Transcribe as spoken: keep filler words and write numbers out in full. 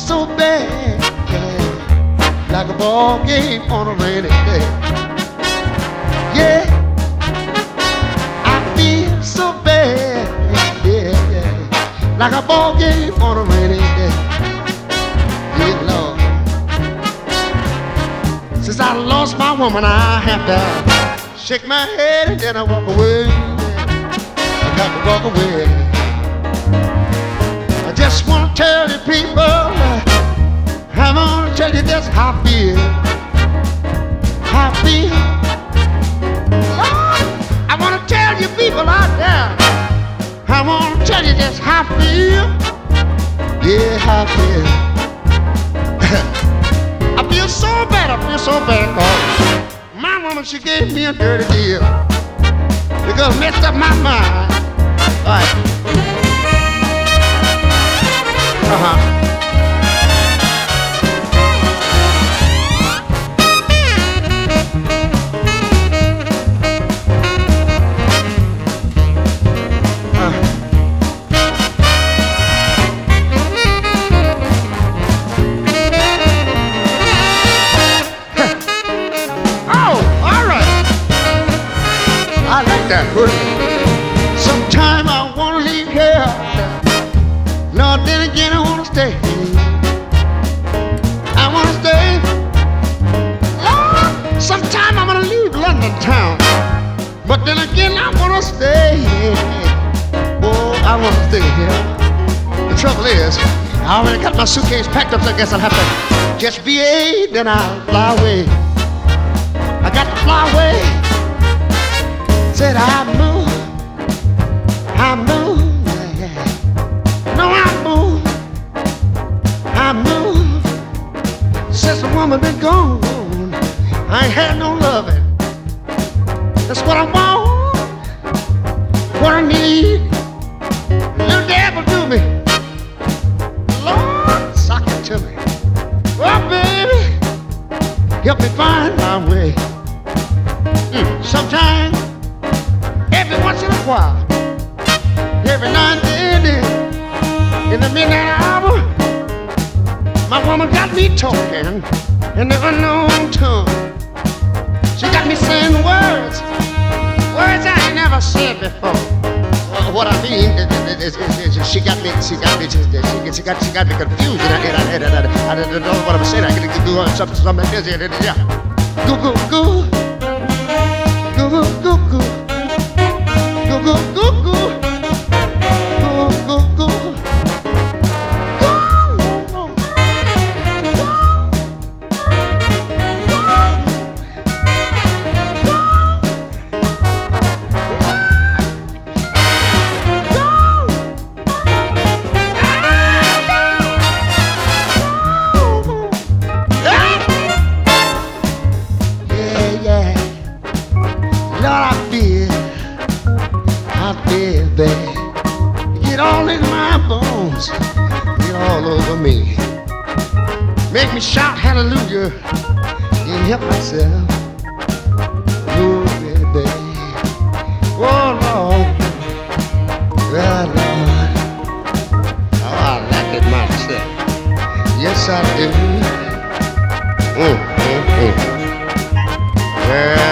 so bad, yeah, like a ball game on a rainy day. Yeah, I feel so bad, yeah, yeah, like a ball game on a rainy day. Yeah, Lord. Since I lost my woman, I have to shake my head and then I walk away. I got to walk away. I just want to tell you people, I want to tell you just how I feel. How I feel. Lord, I want to tell you people out there, I want to tell you just how I feel. Yeah, how I feel. I feel so bad, I feel so bad, cause my woman, she gave me a dirty deal. Because messed up my mind. All right. Uh-huh. Sometime I wanna leave here, Lord, then again I wanna stay. I wanna stay. Lord, sometime I wanna leave London town, but then again I wanna stay. Oh, I wanna stay here. The trouble is, I already got my suitcase packed up, so I guess I'll have to just be a, then I'll fly away. I got to fly away. Said I move, I move, yeah, yeah. No, I move, I move. Since the woman been gone, I ain't had no loving. That's what I want, what I need. Little devil do me, Lord, sock it to me. Oh, baby, help me find my way. Mm, sometimes. Every once in a while, every now and then, in the midnight hour, my woman got me talking in the unknown tongue. She got me saying words, words I ain't never said before. Uh, what I mean is, is, is, is she got me, she got me, she, she got, she got me confused, and I, and I, and I, and I, I didn't know what I'm saying. I could do something, something like this, yeah. Goo, goo, goo, goo, goo, goo, goo. Go, go, go, go, go, go, go, go, yeah, yeah, Lord, I feel. I feel bad. Get all in my bones. Get all over me. Make me shout hallelujah. Can't help myself. Oh, baby. Oh, Lord. Well, Lord. Oh, I like it myself. Yes, I do. Mm, mm, mm. Well,